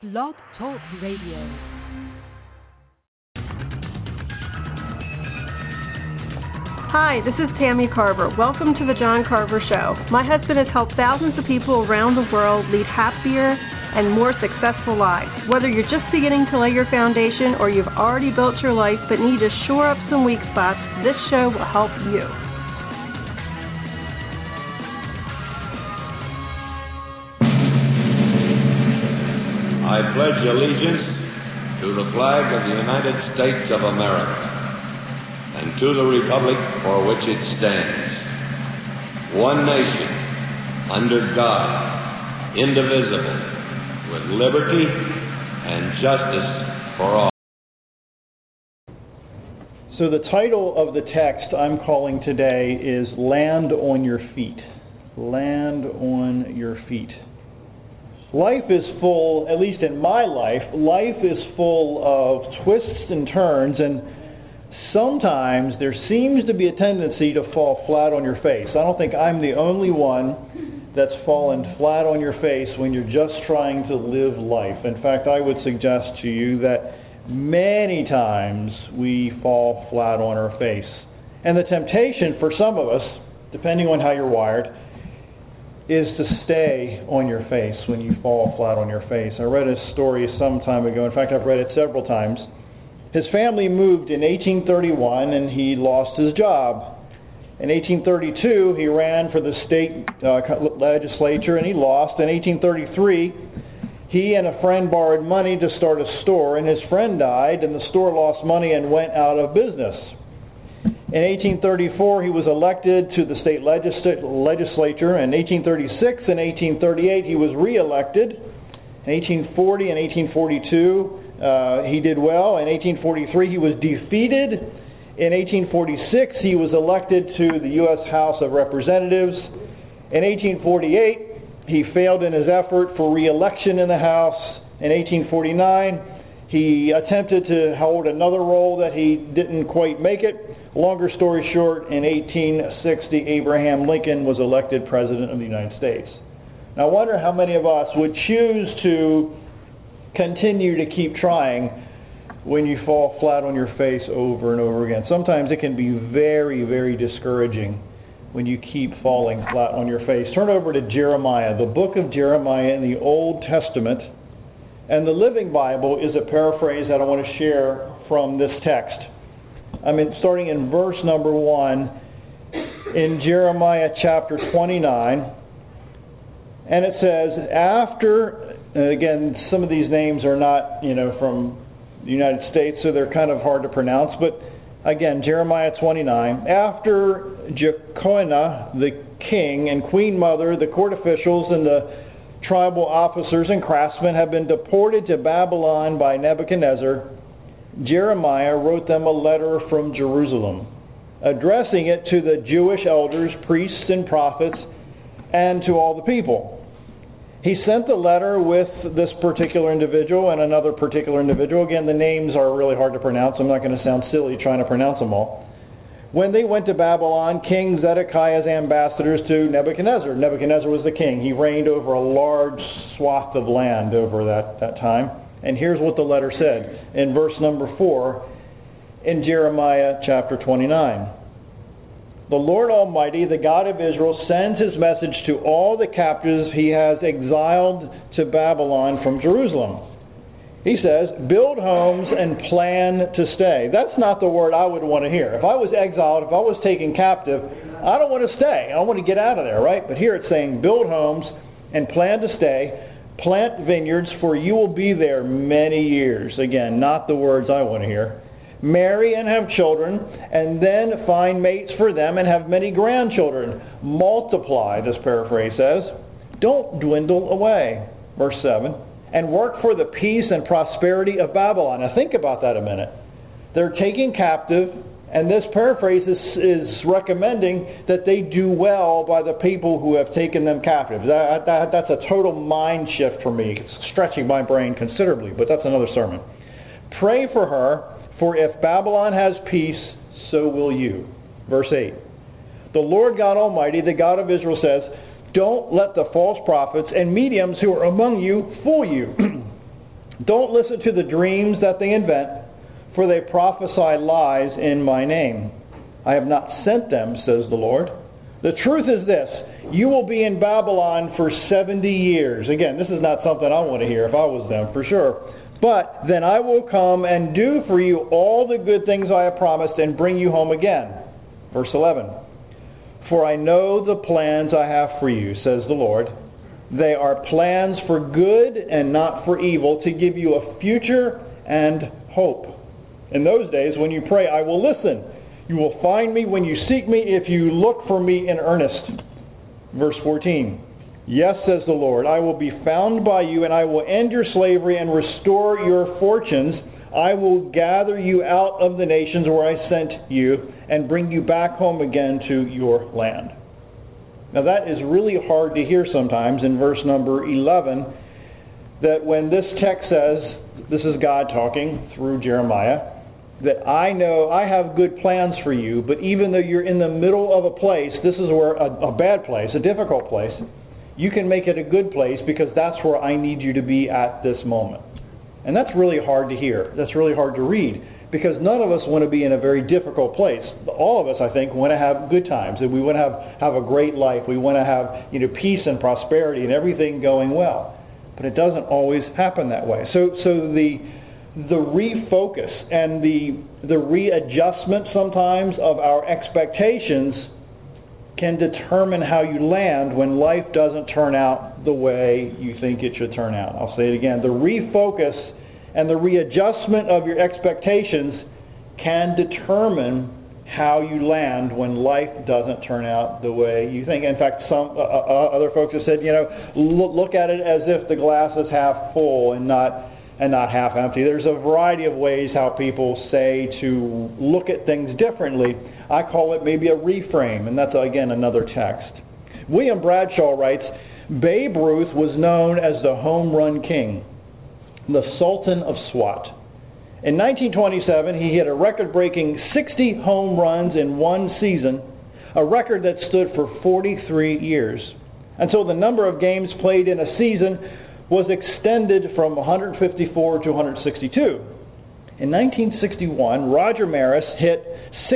Blog Talk Radio. Hi, this is Tammy Carver. Welcome to the John Carver Show. My husband has helped thousands of people around the world lead happier and more successful lives. Whether you're just beginning to lay your foundation or you've already built your life but need to shore up some weak spots, this show will help you. I pledge allegiance to the flag of the United States of America and to the republic for which it stands, one nation, under God, indivisible, with liberty and justice for all. So the title of the text I'm calling today is Land on Your Feet. Land on Your Feet. Life is full, at least in my life is full of twists and turns, and sometimes there seems to be a tendency to fall flat on your face. I don't think I'm the only one that's fallen flat on your face when you're just trying to live life. In fact, I would suggest to you that many times we fall flat on our face. And the temptation for some of us, depending on how you're wired, is to stay on your face when you fall flat on your face. I read a story some time ago. In fact, I've read it several times. His family moved in 1831 and he lost his job. In 1832, he ran for the state legislature and he lost. In 1833, he and a friend borrowed money to start a store, and his friend died and the store lost money and went out of business. In 1834, he was elected to the state legislature. In 1836 and 1838, he was re-elected. In 1840 and 1842, he did well. In 1843, he was defeated. In 1846, he was elected to the U.S. House of Representatives. In 1848, he failed in his effort for re-election in the House. In 1849, he attempted to hold another role that he didn't quite make it. Longer story short, in 1860, Abraham Lincoln was elected President of the United States. Now, I wonder how many of us would choose to continue to keep trying when you fall flat on your face over and over again. Sometimes it can be very, very discouraging when you keep falling flat on your face. Turn over to Jeremiah, the book of Jeremiah in the Old Testament. And the Living Bible is a paraphrase that I want to share from this text. Starting in verse number 1 in Jeremiah chapter 29. And it says, after, again, some of these names are not, from the United States, so they're kind of hard to pronounce. But again, Jeremiah 29. After Jeconiah the king and queen mother, the court officials, and the tribal officers and craftsmen have been deported to Babylon by Nebuchadnezzar, Jeremiah wrote them a letter from Jerusalem, addressing it to the Jewish elders, priests, and prophets, and to all the people. He sent the letter with this particular individual and another particular individual. Again, the names are really hard to pronounce. I'm not going to sound silly trying to pronounce them all. When they went to Babylon, King Zedekiah's ambassadors to Nebuchadnezzar. Nebuchadnezzar was the king. He reigned over a large swath of land over that time. And here's what the letter said in verse number 4 in Jeremiah chapter 29. The Lord Almighty, the God of Israel, sends his message to all the captives he has exiled to Babylon from Jerusalem. He says, build homes and plan to stay. That's not the word I would want to hear. If I was exiled, if I was taken captive, I don't want to stay. I want to get out of there, right? But here it's saying, build homes and plan to stay. Plant vineyards, for you will be there many years. Again, not the words I want to hear. Marry and have children, and then find mates for them and have many grandchildren. Multiply, this paraphrase says. Don't dwindle away. Verse 7. And work for the peace and prosperity of Babylon. Now think about that a minute. They're taken captive, and this paraphrase is recommending that they do well by the people who have taken them captive. That's a total mind shift for me. It's stretching my brain considerably, but that's another sermon. Pray for her, for if Babylon has peace, so will you. Verse 8. The Lord God Almighty, the God of Israel, says, Don't let the false prophets and mediums who are among you fool you. Don't listen to the dreams that they invent, for they prophesy lies in my name. I have not sent them, says the Lord. The truth is this: you will be in Babylon for 70 years. Again, this is not something I want to hear if I was them, for sure. But then I will come and do for you all the good things I have promised and bring you home again. Verse 11. For I know the plans I have for you, says the Lord. They are plans for good and not for evil, to give you a future and hope. In those days, when you pray, I will listen. You will find me when you seek me, if you look for me in earnest. Verse 14. Yes, says the Lord, I will be found by you, and I will end your slavery and restore your fortunes. I will gather you out of the nations where I sent you and bring you back home again to your land. Now that is really hard to hear sometimes in verse number 11, that when this text says, this is God talking through Jeremiah, that I know I have good plans for you, but even though you're in the middle of a place, this is where a bad place, a difficult place, you can make it a good place because that's where I need you to be at this moment. And that's really hard to hear. That's really hard to read, because none of us want to be in a very difficult place. All of us, I think, want to have good times, and we want to have a great life. We want to have peace and prosperity and everything going well. But it doesn't always happen that way. So the refocus and the readjustment sometimes of our expectations can determine how you land when life doesn't turn out the way you think it should turn out. I'll say it again. The refocus and the readjustment of your expectations can determine how you land when life doesn't turn out the way you think. In fact, some other folks have said, look at it as if the glass is half full and not half empty. There's a variety of ways how people say to look at things differently. I call it maybe a reframe, and that's, again, another text. William Bradshaw writes, Babe Ruth was known as the home run king, the Sultan of SWAT. In 1927, he hit a record-breaking 60 home runs in one season, a record that stood for 43 years, until the number of games played in a season was extended from 154 to 162. In 1961, Roger Maris hit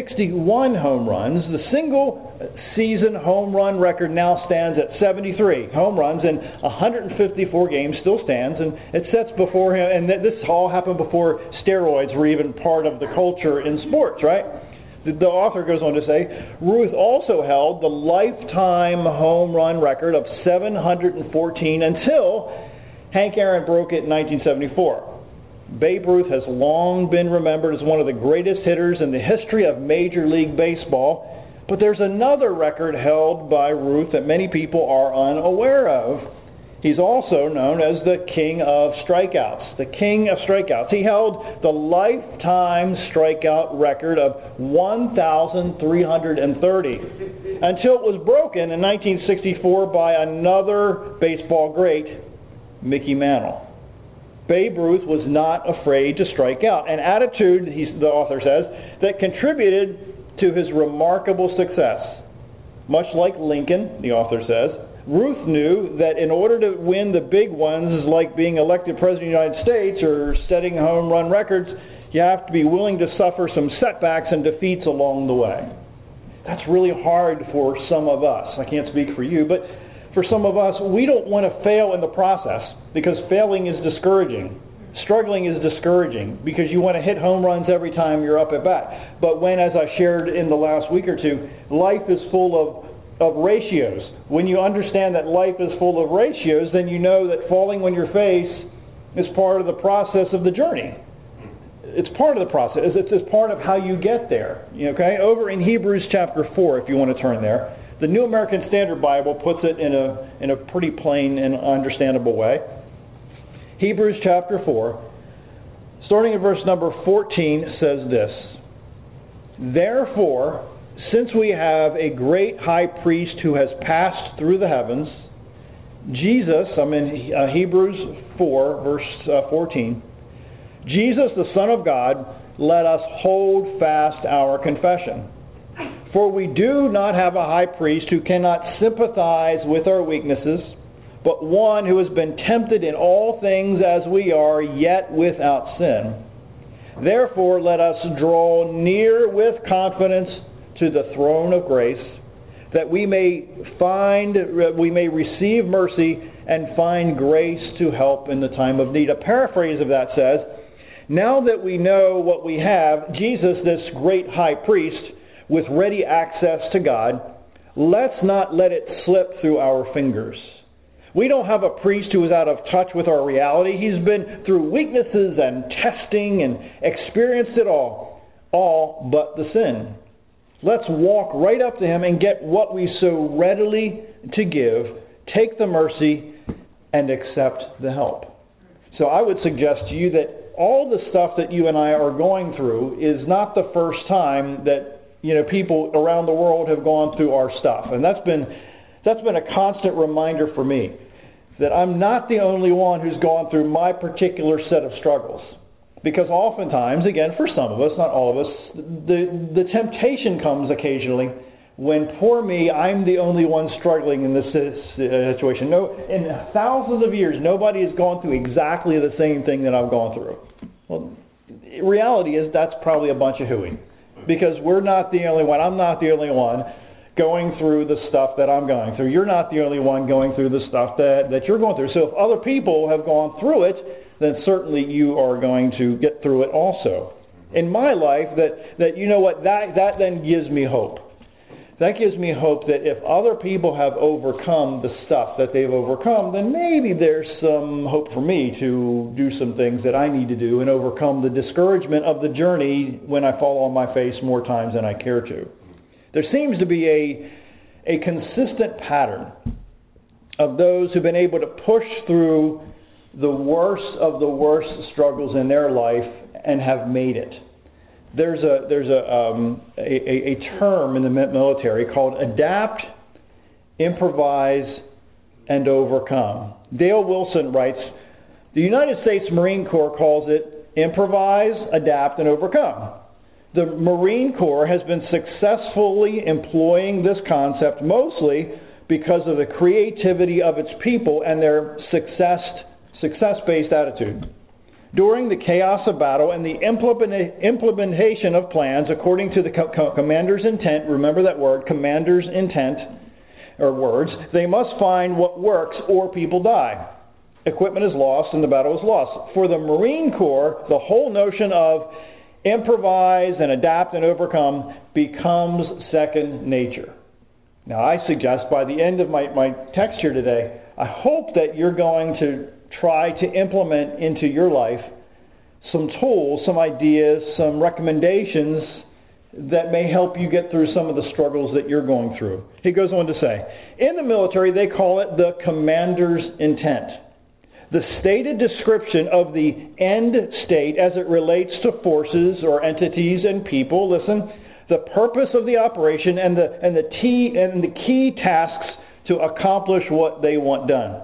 61 home runs. The single-season home run record now stands at 73 home runs in 154 games, still stands, and it sets before him, and this all happened before steroids were even part of the culture in sports, right? The author goes on to say, Ruth also held the lifetime home run record of 714 until Hank Aaron broke it in 1974. Babe Ruth has long been remembered as one of the greatest hitters in the history of Major League Baseball, but there's another record held by Ruth that many people are unaware of. He's also known as the King of Strikeouts. The King of Strikeouts. He held the lifetime strikeout record of 1,330 until it was broken in 1964 by another baseball great, Mickey Mantle. Babe Ruth was not afraid to strike out, an attitude, the author says, that contributed to his remarkable success. Much like Lincoln, the author says, Ruth knew that in order to win the big ones, like being elected President of the United States or setting home run records, you have to be willing to suffer some setbacks and defeats along the way. That's really hard for some of us. I can't speak for you, but for some of us, we don't want to fail in the process because failing is discouraging. Struggling is discouraging because you want to hit home runs every time you're up at bat. But when, as I shared in the last week or two, life is full of ratios. When you understand that life is full of ratios, then you know that falling on your face is part of the process of the journey. It's part of the process. It's part of how you get there. Okay? Over in Hebrews chapter 4, if you want to turn there, the New American Standard Bible puts it in a pretty plain and understandable way. Hebrews chapter 4, starting at verse number 14, says this, Therefore, since we have a great high priest who has passed through the heavens, Jesus, I'm in Hebrews 4, verse 14, Jesus, the Son of God, let us hold fast our confession. For we do not have a high priest who cannot sympathize with our weaknesses, but one who has been tempted in all things as we are, yet without sin. Therefore, let us draw near with confidence to the throne of grace, that we may receive mercy and find grace to help in the time of need. A paraphrase of that says, now that we know what we have, Jesus, this great high priest, with ready access to God, let's not let it slip through our fingers. We don't have a priest who is out of touch with our reality. He's been through weaknesses and testing and experienced it all but the sin. Let's walk right up to him and get what we so readily to give, take the mercy, and accept the help. So I would suggest to you that all the stuff that you and I are going through is not the first time that people around the world have gone through our stuff. And that's been a constant reminder for me that I'm not the only one who's gone through my particular set of struggles. Because oftentimes, again, for some of us, not all of us, the temptation comes occasionally when, poor me, I'm the only one struggling in this situation. No, in thousands of years, nobody has gone through exactly the same thing that I've gone through. Well, reality is that's probably a bunch of hooey. Because we're not the only one. I'm not the only one going through the stuff that I'm going through. You're not the only one going through the stuff that you're going through. So if other people have gone through it, then certainly you are going to get through it also. In my life, that you know what, that then gives me hope. That gives me hope that if other people have overcome the stuff that they've overcome, then maybe there's some hope for me to do some things that I need to do and overcome the discouragement of the journey when I fall on my face more times than I care to. There seems to be a consistent pattern of those who've been able to push through the worst of the worst struggles in their life and have made it. There's a term in the military called adapt, improvise, and overcome. Dale Wilson writes, the United States Marine Corps calls it improvise, adapt, and overcome. The Marine Corps has been successfully employing this concept mostly because of the creativity of its people and their success-based attitude. During the chaos of battle and the implementation of plans according to the commander's intent, remember that word, commander's intent, or words, they must find what works or people die. Equipment is lost and the battle is lost. For the Marine Corps, the whole notion of improvise and adapt and overcome becomes second nature. Now I suggest by the end of my text here today, I hope that you're going to try to implement into your life some tools, some ideas, some recommendations that may help you get through some of the struggles that you're going through. He goes on to say, in the military they call it the commander's intent. The stated description of the end state as it relates to forces or entities and people, listen, the purpose of the operation and the key tasks to accomplish what they want done.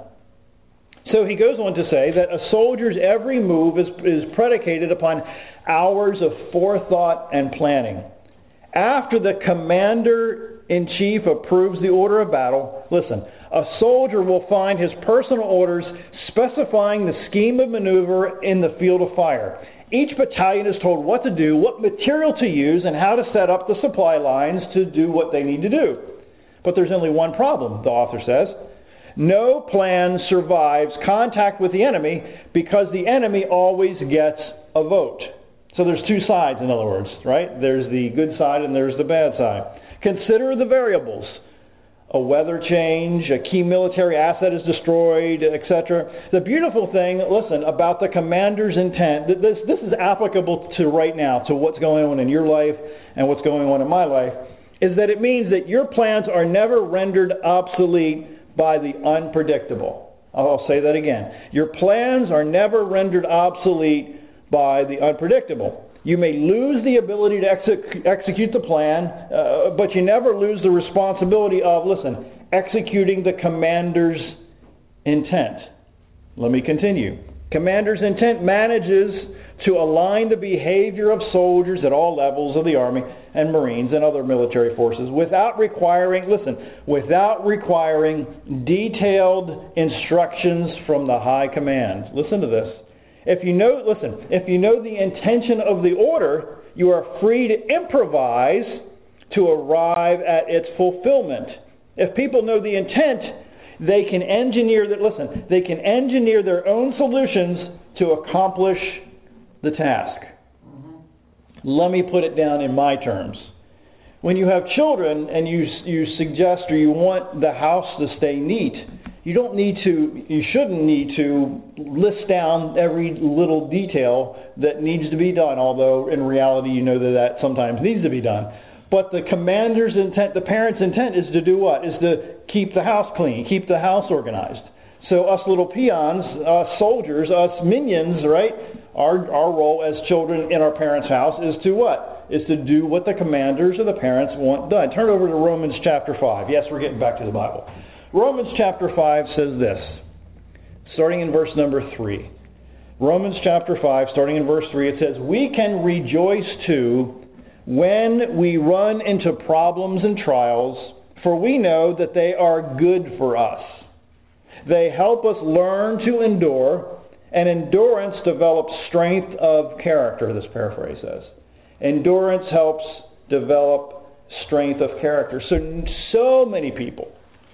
So he goes on to say that a soldier's every move is predicated upon hours of forethought and planning. After the commander-in-chief approves the order of battle, listen, a soldier will find his personal orders specifying the scheme of maneuver in the field of fire. Each battalion is told what to do, what material to use, and how to set up the supply lines to do what they need to do. But there's only one problem, the author says. No plan survives contact with the enemy because the enemy always gets a vote. So there's two sides, in other words, right? There's the good side and there's the bad side. Consider the variables. A weather change, a key military asset is destroyed, etc. The beautiful thing, listen, about the commander's intent, this is applicable to right now, to what's going on in your life and what's going on in my life, is that it means that your plans are never rendered obsolete by the unpredictable. I'll say that again. Your plans are never rendered obsolete by the unpredictable. You may lose the ability to execute the plan, but you never lose the responsibility of, listen, executing the commander's intent. Let me continue. Commander's intent manages to align the behavior of soldiers at all levels of the Army and Marines and other military forces without requiring detailed instructions from the high command. Listen to this. If you know the intention of the order, you are free to improvise to arrive at its fulfillment. If people know the intent, they can engineer their own solutions to accomplish the task. Let me put it down in my terms. When you have children and you suggest or you want the house to stay neat, you shouldn't need to list down every little detail that needs to be done, although in reality you know that sometimes needs to be done. But the commander's intent, the parent's intent is to do what? Is to keep the house clean, keep the house organized. So us little peons, us soldiers, us minions, right? Our role as children in our parents' house is to what? Is to do what the commanders or the parents want done. Turn over to Romans chapter 5. Yes, we're getting back to the Bible. Romans chapter 5 says this, starting in verse number 3. Romans chapter 5, starting in verse 3, it says, "We can rejoice too when we run into problems and trials, for we know that they are good for us. They help us learn to endure, and endurance develops strength of character," this paraphrase says. Endurance helps develop strength of character. So many people,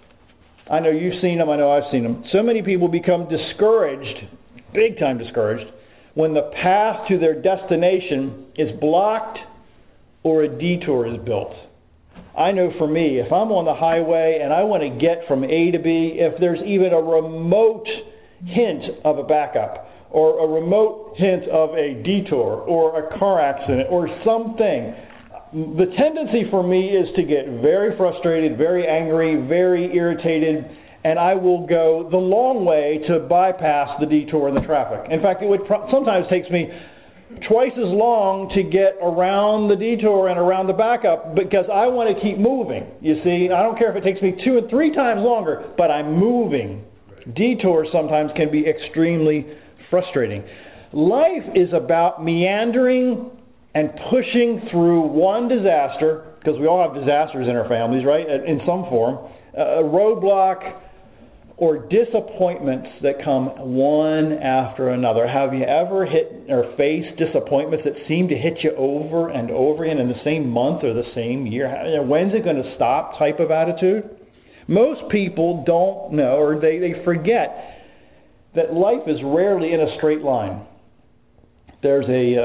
I know you've seen them, I know I've seen them, so many people become discouraged, big time discouraged, when the path to their destination is blocked or a detour is built. I know for me, if I'm on the highway and I want to get from A to B, if there's even a remote hint of a backup or a remote hint of a detour or a car accident or something, the tendency for me is to get very frustrated, very angry, very irritated, and I will go the long way to bypass the detour and the traffic. In fact, it sometimes takes me twice as long to get around the detour and around the backup because I want to keep moving. You see, I don't care if it takes me 2 and 3 times longer, but I'm moving. Detours sometimes can be extremely frustrating. Life is about meandering and pushing through one disaster, because we all have disasters in our families, right, in some form, a roadblock or disappointments that come one after another. Have you ever hit or faced disappointments that seem to hit you over and over again in the same month or the same year? When's it going to stop type of attitude? Most people don't know, or they forget that life is rarely in a straight line. There's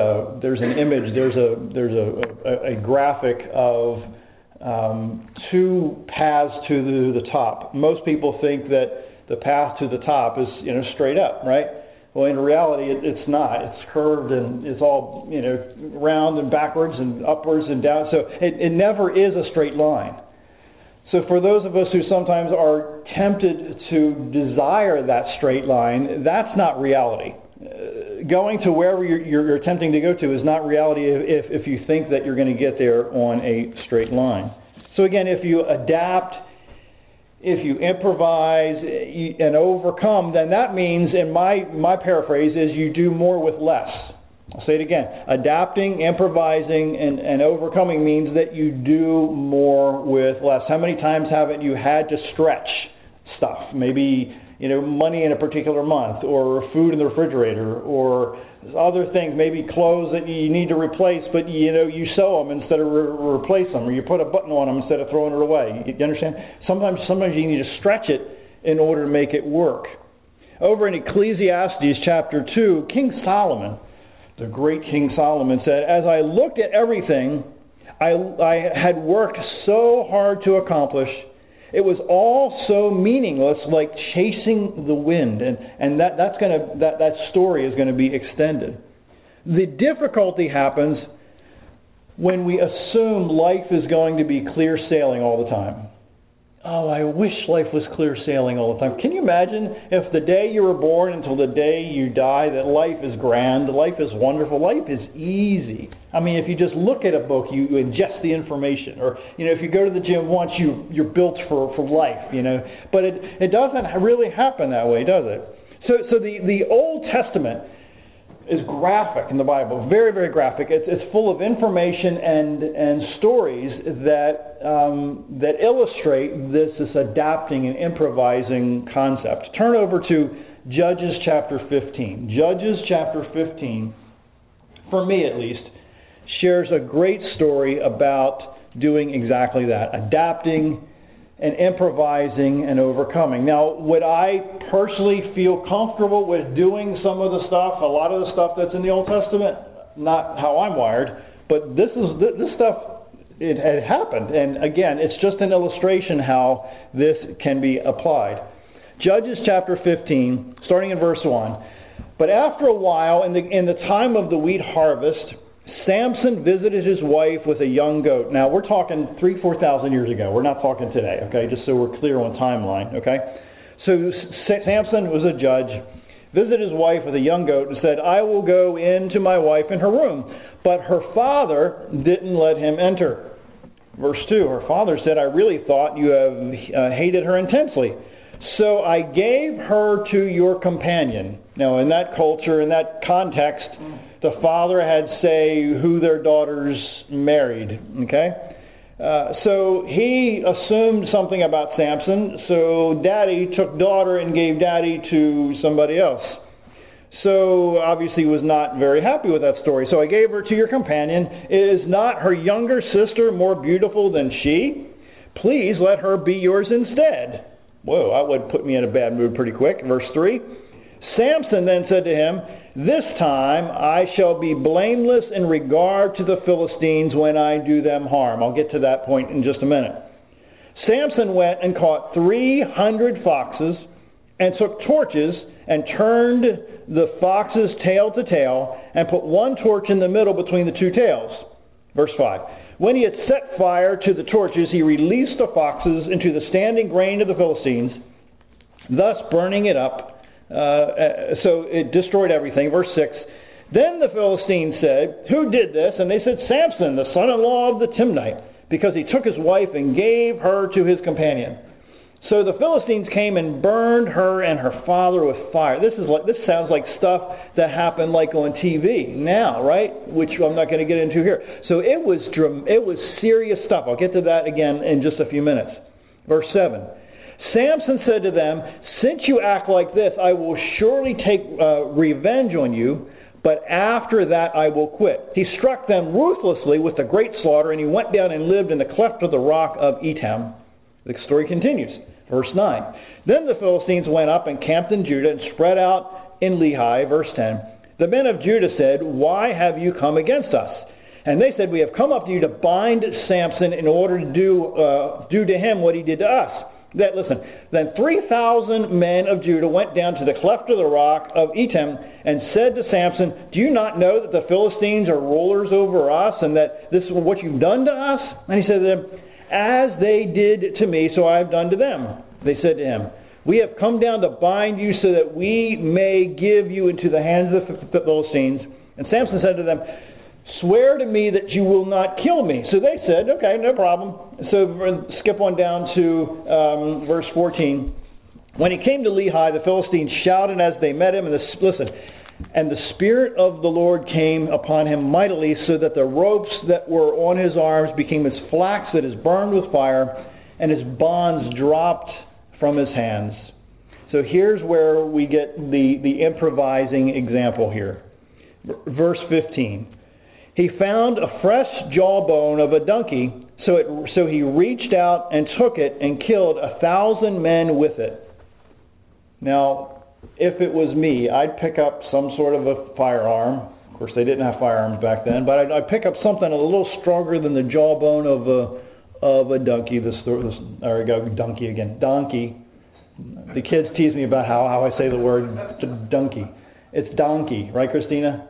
an image, there's a graphic of 2 paths to the top. Most people think that the path to the top is straight up, right? Well, in reality, it's not. It's curved and it's all round and backwards and upwards and down. So it never is a straight line. So for those of us who sometimes are tempted to desire that straight line, that's not reality. Going to wherever you're attempting to go to is not reality if you think that you're going to get there on a straight line. So again, if you adapt, if you improvise and overcome, then that means, in my paraphrase, is you do more with less. I'll say it again. Adapting, improvising, and overcoming means that you do more with less. How many times haven't you had to stretch stuff? Maybe money in a particular month, or food in the refrigerator, or other things, maybe clothes that you need to replace, but you sew them instead of replace them, or you put a button on them instead of throwing it away. You understand? Sometimes you need to stretch it in order to make it work. Over in Ecclesiastes chapter 2, King Solomon, the great King Solomon, said, "As I looked at everything I had worked so hard to accomplish, it was all so meaningless, like chasing the wind." And that story is going to be extended. The difficulty happens when we assume life is going to be clear sailing all the time. Oh, I wish life was clear sailing all the time. Can you imagine if the day you were born until the day you die, that life is grand, life is wonderful, life is easy? I mean, if you just look at a book, you ingest the information. Or, if you go to the gym once, you're built for life, But it doesn't really happen that way, does it? So the Old Testament is graphic in the Bible, very, very graphic. It's full of information and stories that illustrate this adapting and improvising concept. Turn over to Judges chapter 15. Judges chapter 15, for me at least, shares a great story about doing exactly that, adapting and improvising and overcoming. Now, would I personally feel comfortable with doing some of the stuff, a lot of the stuff that's in the Old Testament? Not how I'm wired, but this stuff, it had happened. And again, it's just an illustration how this can be applied. Judges chapter 15, starting in verse 1. But after a while, in the time of the wheat harvest, Samson visited his wife with a young goat. Now, we're talking 4,000 years ago. We're not talking today, okay? Just so we're clear on timeline, okay? So Samson was a judge, visited his wife with a young goat and said, I will go in to my wife in her room. But her father didn't let him enter. Verse 2, her father said, I really thought you have hated her intensely. So I gave her to your companion. Now, in that culture, in that context, the father had say who their daughters married. Okay, so he assumed something about Samson. So daddy took daughter and gave daddy to somebody else. So obviously he was not very happy with that story. So I gave her to your companion. Is not her younger sister more beautiful than she? Please let her be yours instead. Whoa, that would put me in a bad mood pretty quick. Verse 3. Samson then said to him, this time I shall be blameless in regard to the Philistines when I do them harm. I'll get to that point in just a minute. Samson went and caught 300 foxes and took torches and turned the foxes tail to tail and put one torch in the middle between the two tails. Verse 5. When he had set fire to the torches, he released the foxes into the standing grain of the Philistines, thus burning it up. So it destroyed everything. Verse 6. Then the Philistines said, who did this? And they said, Samson, the son-in-law of the Timnite, because he took his wife and gave her to his companion. So the Philistines came and burned her and her father with fire. This sounds like stuff that happened like on TV now, right? Which I'm not going to get into here. So it was serious stuff. I'll get to that again in just a few minutes. Verse 7. Samson said to them, since you act like this, I will surely take revenge on you, but after that I will quit. He struck them ruthlessly with a great slaughter, and he went down and lived in the cleft of the rock of Etam. The story continues. Verse 9. Then the Philistines went up and camped in Judah and spread out in Lehi. Verse 10. The men of Judah said, why have you come against us? And they said, we have come up to you to bind Samson in order to do to him what he did to us. Then 3,000 men of Judah went down to the cleft of the rock of Etam and said to Samson, do you not know that the Philistines are rulers over us and that this is what you've done to us? And he said to them, as they did to me, so I have done to them. They said to him, we have come down to bind you so that we may give you into the hands of the Philistines. And Samson said to them, swear to me that you will not kill me. So they said, okay, no problem. So skip on down to verse 14. When he came to Lehi, the Philistines shouted as they met him. And the Spirit of the Lord came upon him mightily, so that the ropes that were on his arms became as flax that is burned with fire, and his bonds dropped from his hands. So here's where we get the improvising example here. Verse 15. He found a fresh jawbone of a donkey, so he reached out and took it and killed 1,000 men with it. Now, if it was me, I'd pick up some sort of a firearm. Of course, they didn't have firearms back then, but I'd pick up something a little stronger than the jawbone of a donkey. There we go, donkey again. Donkey. The kids tease me about how I say the word donkey. It's donkey, right, Christina?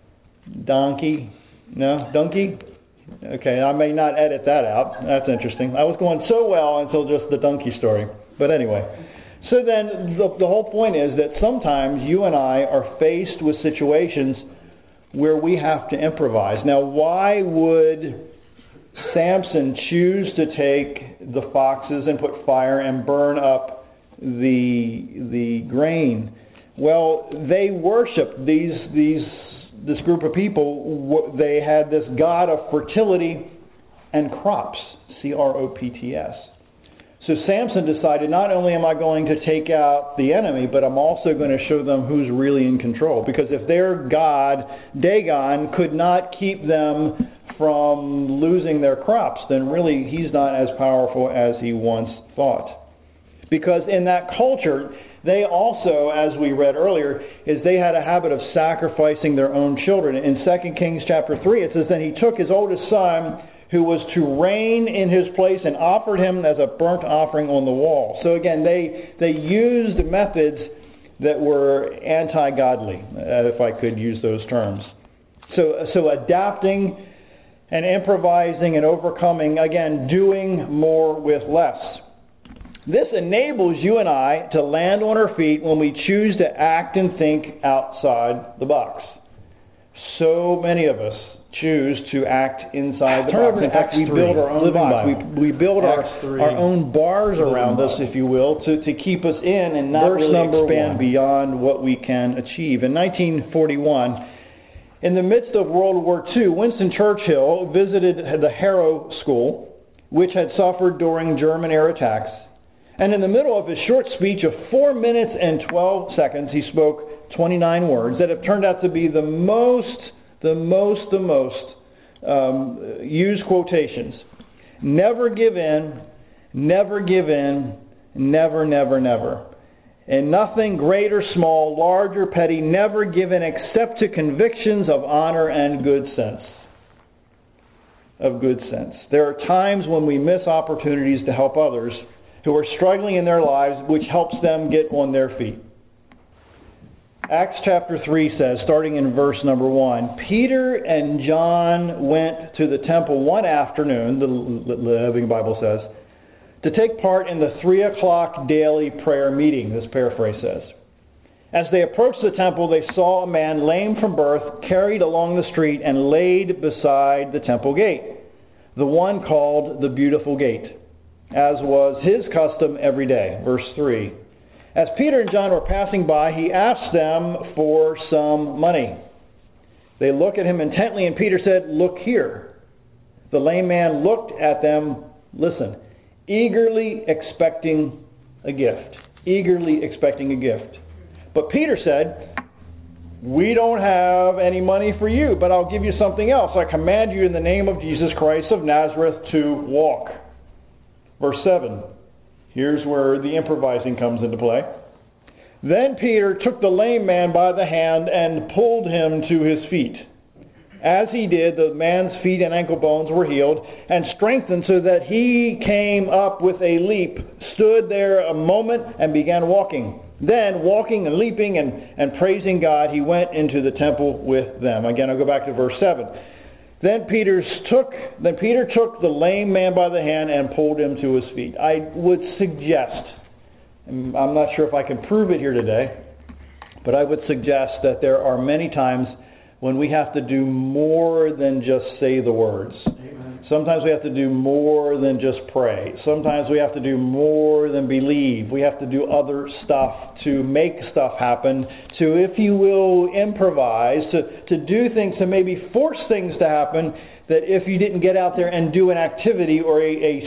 Donkey. No? Donkey? Okay, I may not edit that out. That's interesting. I was going so well until just the donkey story. But anyway. So then the whole point is that sometimes you and I are faced with situations where we have to improvise. Now, why would Samson choose to take the foxes and put fire and burn up the grain? Well, they worshiped this group of people. They had this god of fertility and crops, C-R-O-P-T-S. So Samson decided, not only am I going to take out the enemy, but I'm also going to show them who's really in control. Because if their god, Dagon, could not keep them from losing their crops, then really he's not as powerful as he once thought. Because in that culture, they also, as we read earlier, is they had a habit of sacrificing their own children. In 2 Kings chapter 3, it says, then he took his oldest son, who was to reign in his place, and offered him as a burnt offering on the wall. So again, they used methods that were anti-godly, if I could use those terms. So adapting and improvising and overcoming, again, doing more with less. This enables you and I to land on our feet when we choose to act and think outside the box. So many of us choose to act inside the box. In fact, we build our own box. We build our own bars around us, if you will, to keep us in and not really expand beyond what we can achieve. In 1941, in the midst of World War II, Winston Churchill visited the Harrow School, which had suffered during German air attacks. And in the middle of his short speech of 4 minutes and 12 seconds, he spoke 29 words that have turned out to be the most used quotations. Never give in, never give in, never, never, never. And nothing great or small, large or petty, never give in except to convictions of honor and good sense. There are times when we miss opportunities to help others who are struggling in their lives, which helps them get on their feet. Acts chapter 3 says, starting in verse number 1, Peter and John went to the temple one afternoon, the Living Bible says, to take part in the 3 o'clock daily prayer meeting, this paraphrase says. As they approached the temple, they saw a man lame from birth, carried along the street and laid beside the temple gate, the one called the Beautiful Gate, as was his custom every day. Verse 3. As Peter and John were passing by, he asked them for some money. They looked at him intently, and Peter said, "Look here." The lame man looked at them, listen, eagerly expecting a gift. But Peter said, "We don't have any money for you, but I'll give you something else. I command you in the name of Jesus Christ of Nazareth to walk." Verse 7. Here's where the improvising comes into play. Then Peter took the lame man by the hand and pulled him to his feet. As he did, the man's feet and ankle bones were healed and strengthened so that he came up with a leap, stood there a moment, and began walking. Then, walking and leaping and praising God, he went into the temple with them. Again, I'll go back to verse 7. Then Peter took the lame man by the hand and pulled him to his feet. I would suggest, and I'm not sure if I can prove it here today, but I would suggest that there are many times when we have to do more than just say the words. Amen. Sometimes we have to do more than just pray. Sometimes we have to do more than believe. We have to do other stuff to make stuff happen, to, if you will, improvise, to do things, to maybe force things to happen that if you didn't get out there and do an activity or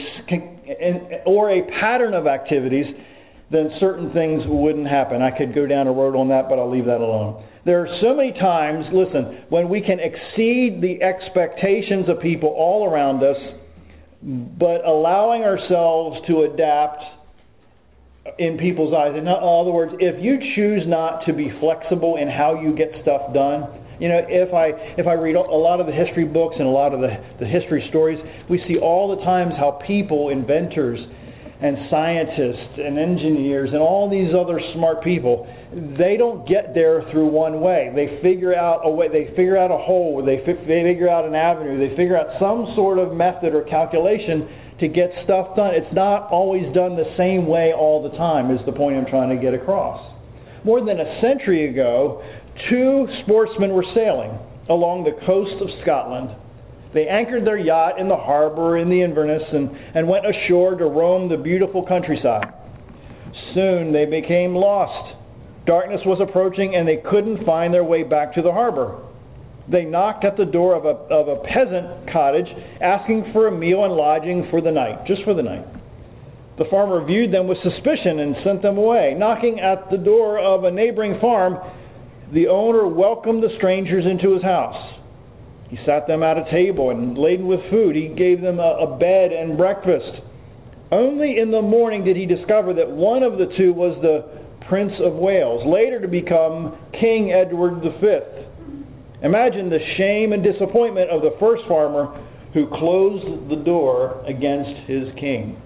a pattern of activities, then certain things wouldn't happen. I could go down a road on that, but I'll leave that alone. There are so many times, listen, when we can exceed the expectations of people all around us, but allowing ourselves to adapt in people's eyes. In other words, if you choose not to be flexible in how you get stuff done, you know, if I read a lot of the history books and a lot of the history stories, we see all the times how people, inventors, and scientists and engineers and all these other smart people, they don't get there through one way. They figure out a way, they figure out a hole, they figure out an avenue, they figure out some sort of method or calculation to get stuff done. It's not always done the same way all the time, is the point I'm trying to get across. More than a century ago, 2 sportsmen were sailing along the coast of Scotland. They anchored their yacht in the harbor in the Inverness and went ashore to roam the beautiful countryside. Soon they became lost. Darkness was approaching, and they couldn't find their way back to the harbor. They knocked at the door of a peasant cottage, asking for a meal and lodging for the night, just for the night. The farmer viewed them with suspicion and sent them away. Knocking at the door of a neighboring farm, the owner welcomed the strangers into his house. He sat them at a table and laden with food. He gave them a bed and breakfast. Only in the morning did he discover that one of the two was the Prince of Wales, later to become King Edward V. Imagine the shame and disappointment of the first farmer who closed the door against his king.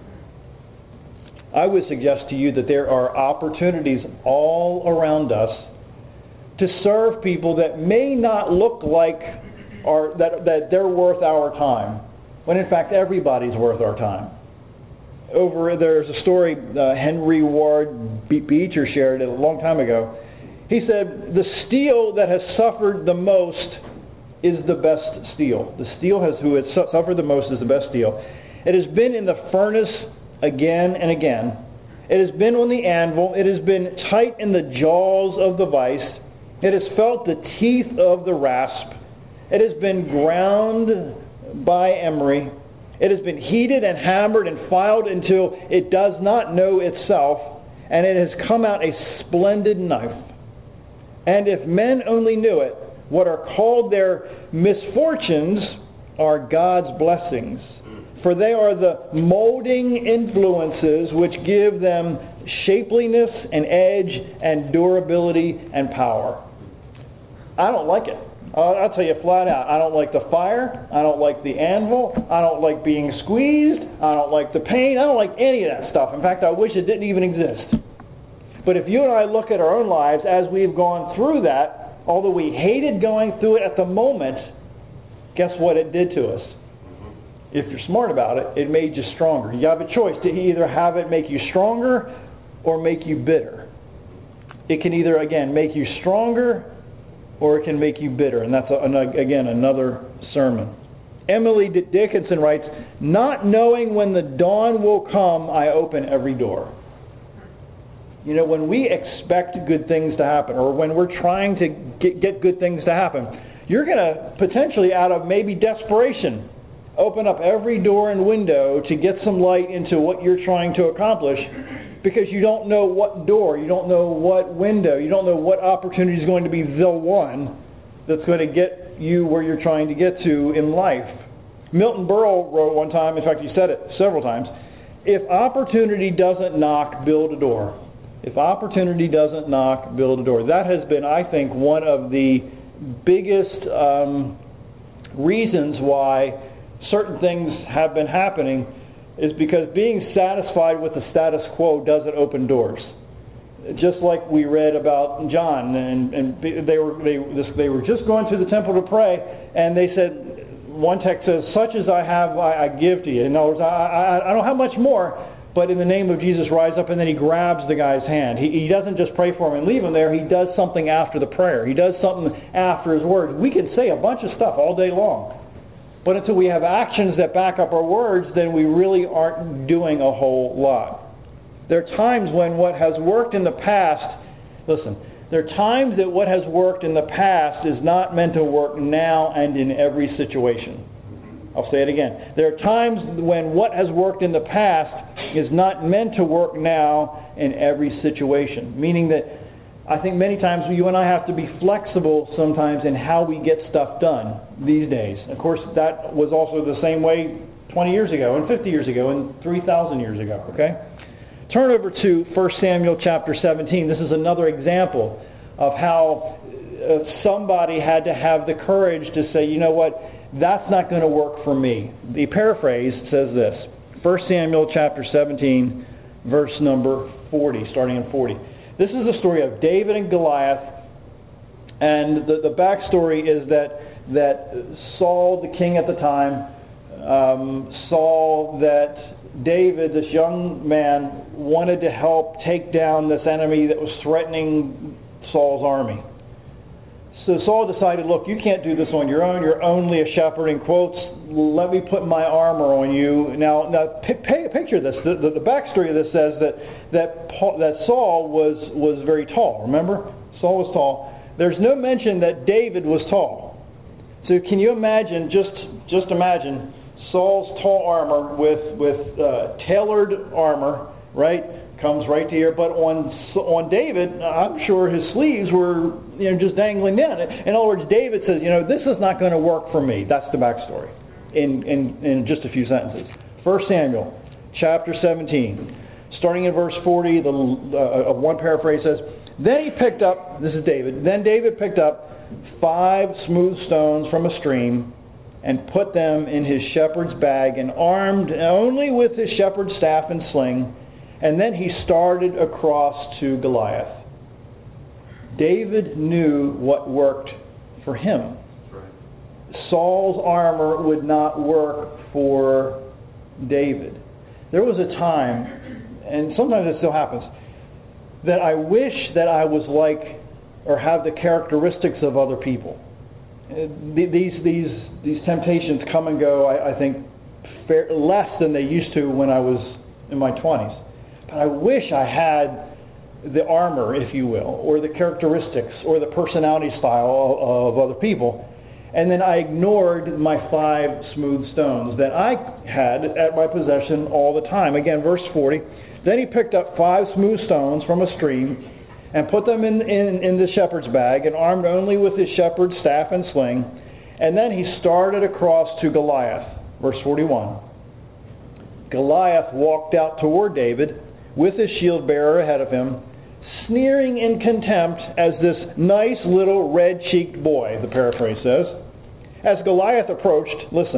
I would suggest to you that there are opportunities all around us to serve people that may not look like that they're worth our time, when in fact everybody's worth our time. There's a story Henry Ward Beecher shared a long time ago. He said, the steel that has suffered the most is the best steel. The steel who has suffered the most is the best steel. It has been in the furnace again and again. It has been on the anvil. It has been tight in the jaws of the vice. It has felt the teeth of the rasp. It has been ground by emery. It has been heated and hammered and filed until it does not know itself, and it has come out a splendid knife. And if men only knew it, what are called their misfortunes are God's blessings. For they are the molding influences which give them shapeliness and edge and durability and power. I don't like it. I'll tell you flat out. I don't like the fire. I don't like the anvil. I don't like being squeezed. I don't like the pain. I don't like any of that stuff. In fact, I wish it didn't even exist. But if you and I look at our own lives as we've gone through that, although we hated going through it at the moment, guess what it did to us? If you're smart about it, it made you stronger. You have a choice to either have it make you stronger or make you bitter. It can either, again, make you stronger or it can make you bitter. And that's, again, another sermon. Emily Dickinson writes, not knowing when the dawn will come, I open every door. You know, when we expect good things to happen, or when we're trying to get good things to happen, you're going to potentially, out of maybe desperation, open up every door and window to get some light into what you're trying to accomplish, because you don't know what door, you don't know what window, you don't know what opportunity is going to be the one that's going to get you where you're trying to get to in life. Milton Berle wrote one time, in fact he said it several times, if opportunity doesn't knock, build a door. If opportunity doesn't knock, build a door. That has been, I think, one of the biggest reasons why certain things have been happening, is because being satisfied with the status quo doesn't open doors. Just like we read about John, and they were just going to the temple to pray, and they said, one text says, such as I have, I give to you. In other words, I don't have much more, but in the name of Jesus, rise up, and then he grabs the guy's hand. He doesn't just pray for him and leave him there. He does something after the prayer. He does something after his words. We can say a bunch of stuff all day long, but until we have actions that back up our words, then we really aren't doing a whole lot. There are times when what has worked in the past, listen, there are times that what has worked in the past is not meant to work now and in every situation. I'll say it again. There are times when what has worked in the past is not meant to work now in every situation. Meaning that I think many times you and I have to be flexible sometimes in how we get stuff done these days. Of course, that was also the same way 20 years ago, and 50 years ago, and 3,000 years ago, okay? Turn over to 1 Samuel chapter 17. This is another example of how somebody had to have the courage to say, you know what, that's not going to work for me. The paraphrase says this, 1 Samuel chapter 17, verse number 40, starting in 40. This is the story of David and Goliath, and the backstory is that Saul, the king at the time, saw that David, this young man, wanted to help take down this enemy that was threatening Saul's army. So Saul decided, look, you can't do this on your own. You're only a shepherd, in quotes. Let me put my armor on you. Now picture this. The backstory of this says that Saul was very tall. Remember? Saul was tall. There's no mention that David was tall. So can you imagine, just imagine, Saul's tall armor with tailored armor, right? Comes right to here. But on David, I'm sure his sleeves were just dangling down. In other words, David says, this is not going to work for me. That's the backstory in just a few sentences. 1 Samuel chapter 17, starting in verse 40, one paraphrase says, then he picked up, this is David, then David picked up 5 smooth stones from a stream and put them in his shepherd's bag, and armed only with his shepherd's staff and sling, and then he started across to Goliath. David knew what worked for him. Saul's armor would not work for David. There was a time, and sometimes it still happens, that I wish that I was like or have the characteristics of other people. These temptations come and go, I think, less than they used to when I was in my 20s. But I wish I had the armor, if you will, or the characteristics, or the personality style of other people. And then I ignored my 5 smooth stones that I had at my possession all the time. Again, verse 40. Then he picked up 5 smooth stones from a stream and put them in the shepherd's bag, and armed only with his shepherd's staff and sling. And then he started across to Goliath. Verse 41. Goliath walked out toward David with his shield bearer ahead of him, sneering in contempt as this nice little red-cheeked boy, the paraphrase says. As Goliath approached,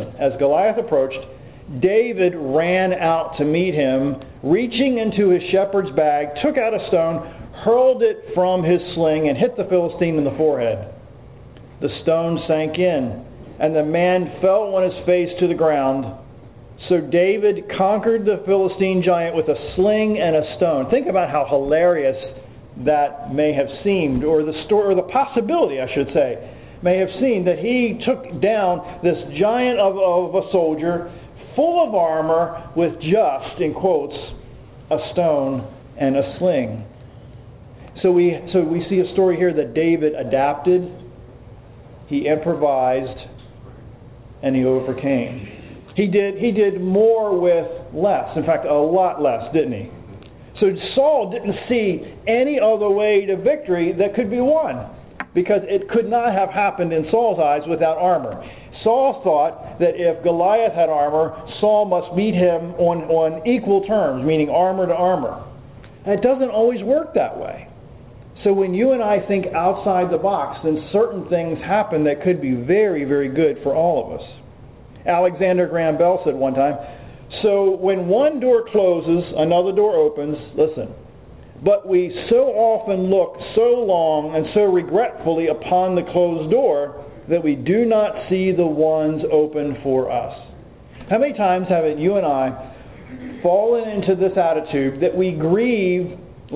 David ran out to meet him, reaching into his shepherd's bag, took out a stone, hurled it from his sling, and hit the Philistine in the forehead. The stone sank in, and the man fell on his face to the ground. So David conquered the Philistine giant with a sling and a stone. Think about how hilarious that may have seemed, or the story, or the possibility, I should say, may have seemed, that he took down this giant of a soldier, full of armor, with just, in quotes, a stone and a sling. So we see a story here that David adapted, he improvised, and he overcame. He did more with less. In fact, a lot less, didn't he? So Saul didn't see any other way to victory that could be won, because it could not have happened in Saul's eyes without armor. Saul thought that if Goliath had armor, Saul must meet him on equal terms, meaning armor to armor. And it doesn't always work that way. So when you and I think outside the box, then certain things happen that could be very, very good for all of us. Alexander Graham Bell said one time, so when one door closes, another door opens. Listen. But we so often look so long and so regretfully upon the closed door that we do not see the ones open for us. How many times haven't you and I fallen into this attitude that we grieve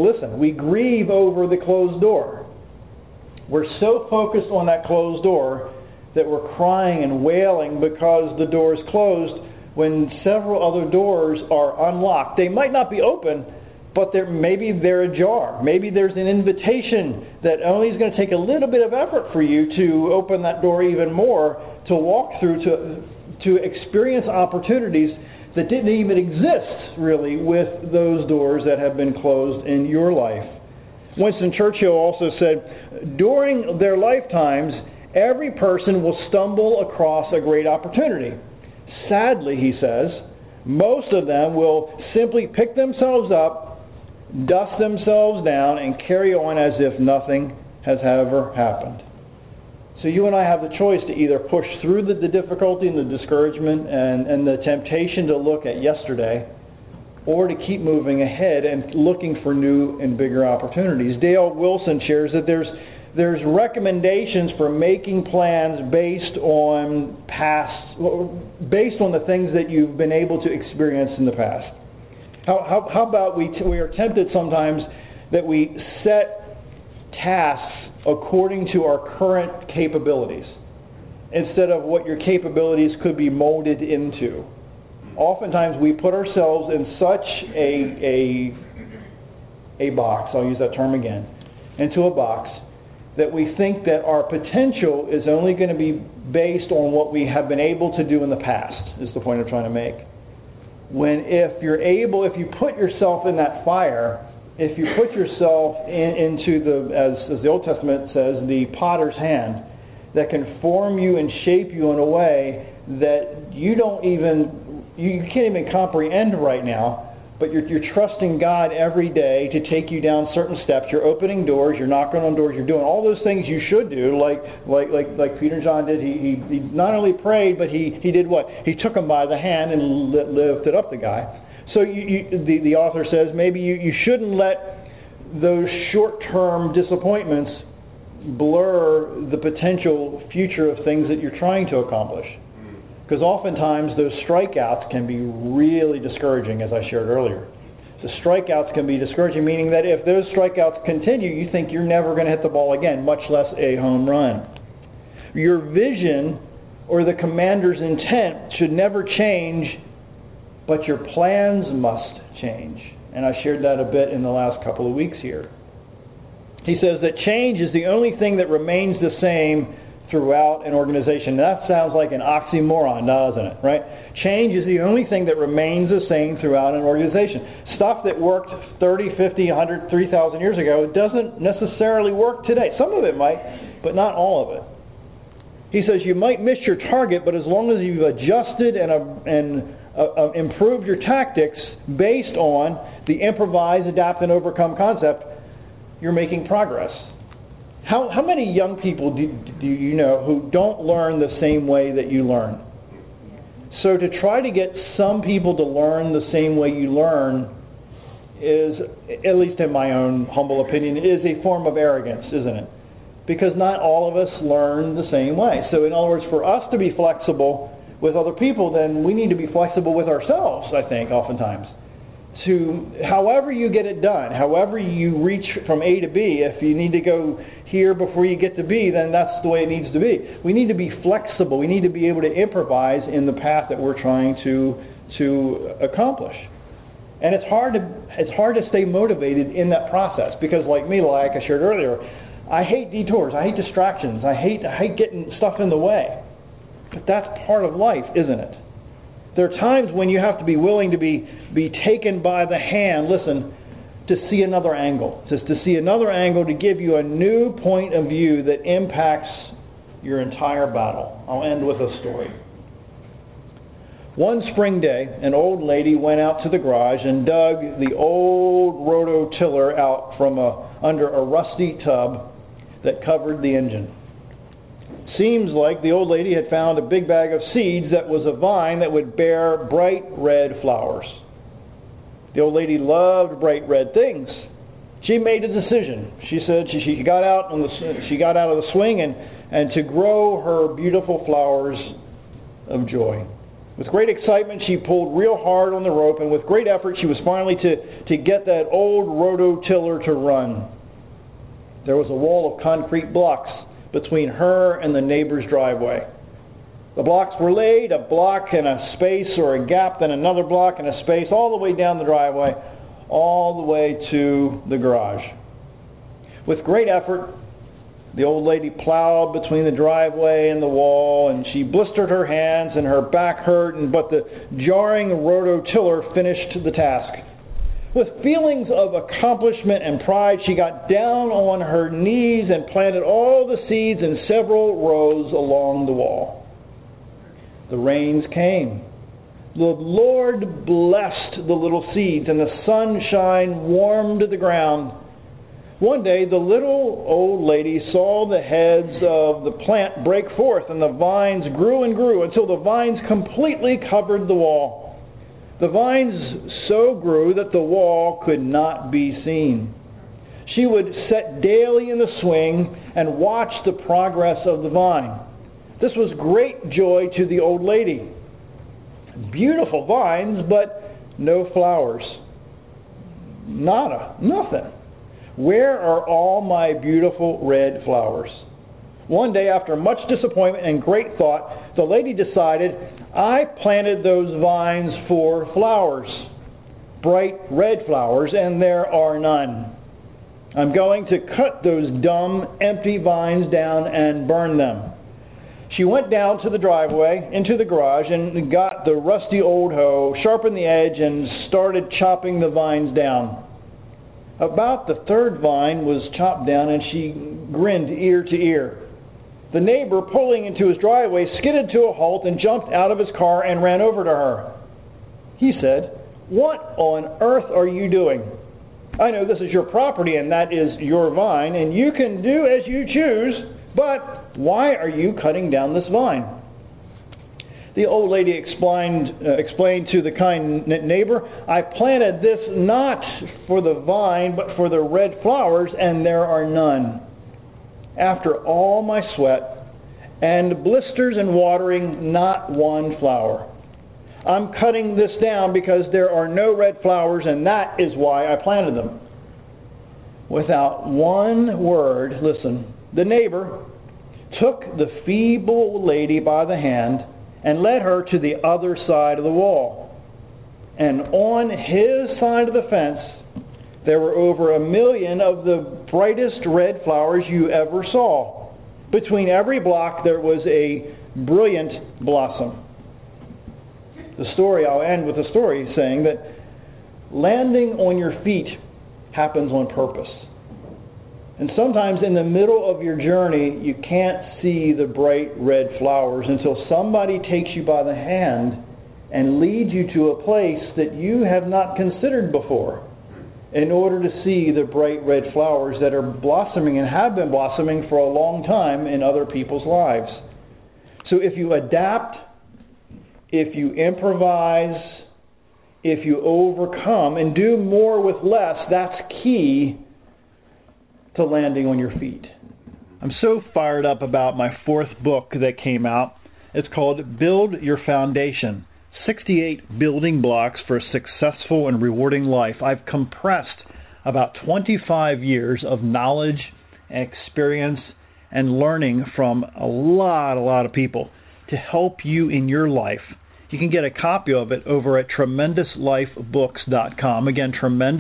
over the closed door? We're so focused on that closed door that we're crying and wailing because the door is closed when several other doors are unlocked. They might not be open, but maybe they're ajar. Maybe there's an invitation that only is going to take a little bit of effort for you to open that door even more, to walk through, to experience opportunities that didn't even exist, really, with those doors that have been closed in your life. Winston Churchill also said, during their lifetimes, every person will stumble across a great opportunity. Sadly, he says, most of them will simply pick themselves up, dust themselves down, and carry on as if nothing has ever happened. So you and I have the choice to either push through the difficulty and the discouragement and the temptation to look at yesterday, or to keep moving ahead and looking for new and bigger opportunities. Dale Wilson shares that there's recommendations for making plans based on the things that you've been able to experience in the past. How about we are tempted sometimes that we set tasks according to our current capabilities, instead of what your capabilities could be molded into. Oftentimes we put ourselves in such a box, I'll use that term again, into a box, that we think that our potential is only going to be based on what we have been able to do in the past, is the point I'm trying to make. When if you put yourself in that fire, if you put yourself into as the Old Testament says, the potter's hand, that can form you and shape you in a way that you can't even comprehend right now, but you're trusting God every day to take you down certain steps. You're opening doors, you're knocking on doors, you're doing all those things you should do, like Peter and John did. He not only prayed, but he did what? He took him by the hand and lifted up the guy. So the author says maybe you shouldn't let those short-term disappointments blur the potential future of things that you're trying to accomplish. Because oftentimes those strikeouts can be really discouraging, as I shared earlier. The strikeouts can be discouraging, meaning that if those strikeouts continue, you think you're never going to hit the ball again, much less a home run. Your vision or the commander's intent should never change, but your plans must change. And I shared that a bit in the last couple of weeks here. He says that change is the only thing that remains the same throughout an organization. That sounds like an oxymoron, doesn't it? Right? Change is the only thing that remains the same throughout an organization. Stuff that worked 30, 50, 100, 3,000 years ago doesn't necessarily work today. Some of it might, but not all of it. He says you might miss your target, but as long as you've adjusted and improved your tactics based on the improvise, adapt, and overcome concept, you're making progress. How many young people do you know who don't learn the same way that you learn? So to try to get some people to learn the same way you learn is, at least in my own humble opinion, is a form of arrogance, isn't it? Because not all of us learn the same way. So in other words, for us to be flexible with other people, then we need to be flexible with ourselves, I think, oftentimes. To however you get it done, however you reach from A to B, if you need to go here before you get to B, then that's the way it needs to be. We need to be flexible. We need to be able to improvise in the path that we're trying to accomplish. And it's hard to stay motivated in that process because, like me, like I shared earlier, I hate detours. I hate distractions. I hate getting stuff in the way. But that's part of life, isn't it? There are times when you have to be willing to be taken by the hand, listen, to see another angle. Just to see another angle to give you a new point of view that impacts your entire battle. I'll end with a story. One spring day, an old lady went out to the garage and dug the old rototiller out from under a rusty tub that covered the engine. Seems like the old lady had found a big bag of seeds that was a vine that would bear bright red flowers. The old lady loved bright red things. She made a decision. She said she got out of the swing and to grow her beautiful flowers of joy. With great excitement, she pulled real hard on the rope, and with great effort, she was finally to get that old rototiller to run. There was a wall of concrete blocks between her and the neighbor's driveway. The blocks were laid, a block and a space or a gap, then another block and a space, all the way down the driveway, all the way to the garage. With great effort, the old lady plowed between the driveway and the wall, and she blistered her hands and her back hurt, but the jarring rototiller finished the task. With feelings of accomplishment and pride, she got down on her knees and planted all the seeds in several rows along the wall. The rains came. The Lord blessed the little seeds, and the sunshine warmed the ground. One day, the little old lady saw the heads of the plant break forth, and the vines grew and grew until the vines completely covered the wall. The vines so grew that the wall could not be seen. She would sit daily in the swing and watch the progress of the vine. This was great joy to the old lady. Beautiful vines, but no flowers. Nada, nothing. Where are all my beautiful red flowers? One day, after much disappointment and great thought, the lady decided, I planted those vines for flowers, bright red flowers, and there are none. I'm going to cut those dumb, empty vines down and burn them. She went down to the driveway, into the garage, and got the rusty old hoe, sharpened the edge, and started chopping the vines down. About the third vine was chopped down, and she grinned ear to ear. The neighbor, pulling into his driveway, skidded to a halt and jumped out of his car and ran over to her. He said, "What on earth are you doing? I know this is your property and that is your vine, and you can do as you choose, but why are you cutting down this vine?" The old lady explained to the kind neighbor, "I planted this not for the vine, but for the red flowers, and there are none. After all my sweat and blisters and watering, not one flower. I'm cutting this down because there are no red flowers, and that is why I planted them." Without one word, listen, the neighbor took the feeble lady by the hand and led her to the other side of the wall. And on his side of the fence, there were over 1 million of the brightest red flowers you ever saw. Between every block, there was a brilliant blossom. I'll end with a story saying that landing on your feet happens on purpose. And sometimes in the middle of your journey, you can't see the bright red flowers until somebody takes you by the hand and leads you to a place that you have not considered before in order to see the bright red flowers that are blossoming and have been blossoming for a long time in other people's lives. So if you adapt, if you improvise, if you overcome and do more with less, that's key to landing on your feet. I'm so fired up about my 4th book that came out. It's called Build Your Foundation, 68 Building Blocks for a Successful and Rewarding Life. I've compressed about 25 years of knowledge and experience and learning from a lot of people to help you in your life. You can get a copy of it over at TremendousLifeBooks.com. Again,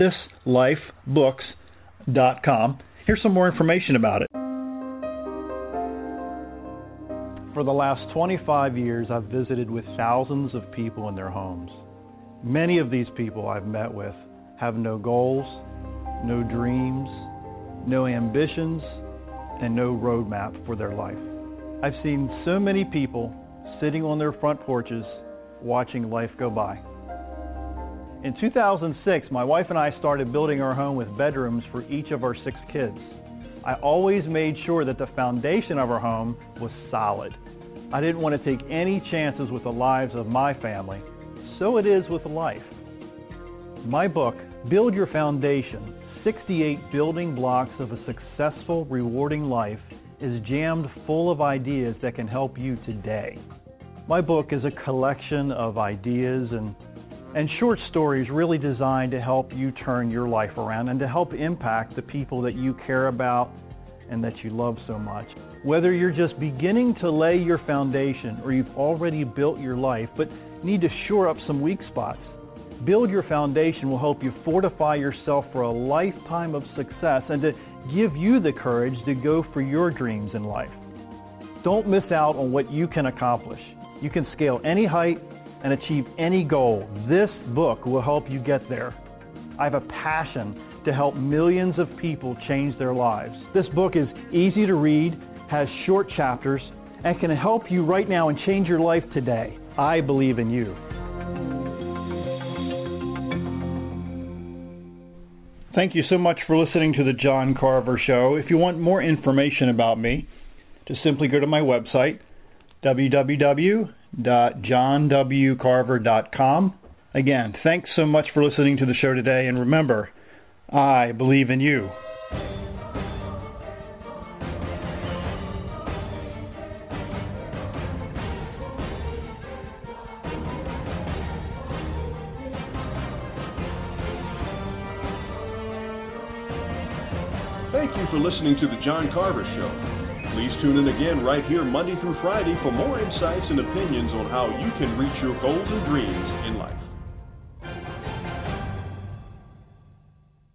TremendousLifeBooks.com. Here's some more information about it. For the last 25 years, I've visited with thousands of people in their homes. Many of these people I've met with have no goals, no dreams, no ambitions, and no roadmap for their life. I've seen so many people sitting on their front porches watching life go by. In 2006, my wife and I started building our home with bedrooms for each of our 6 kids. I always made sure that the foundation of our home was solid. I didn't want to take any chances with the lives of my family. So it is with life. My book, Build Your Foundation, 68 Building Blocks of a Successful, Rewarding Life, is jammed full of ideas that can help you today. My book is a collection of ideas and short stories really designed to help you turn your life around and to help impact the people that you care about and that you love so much. Whether you're just beginning to lay your foundation or you've already built your life but need to shore up some weak spots, Build Your Foundation will help you fortify yourself for a lifetime of success and to give you the courage to go for your dreams in life. Don't miss out on what you can accomplish. You can scale any height and achieve any goal. This book will help you get there. I have a passion to help millions of people change their lives. This book is easy to read, has short chapters, and can help you right now and change your life today. I believe in you. Thank you so much for listening to The John Carver Show. If you want more information about me, just simply go to my website, www.johnwcarver.com. Again, thanks so much for listening to the show today, and remember, I believe in you. Thank you for listening to The John Carver Show. Please tune in again right here Monday through Friday for more insights and opinions on how you can reach your goals and dreams in life.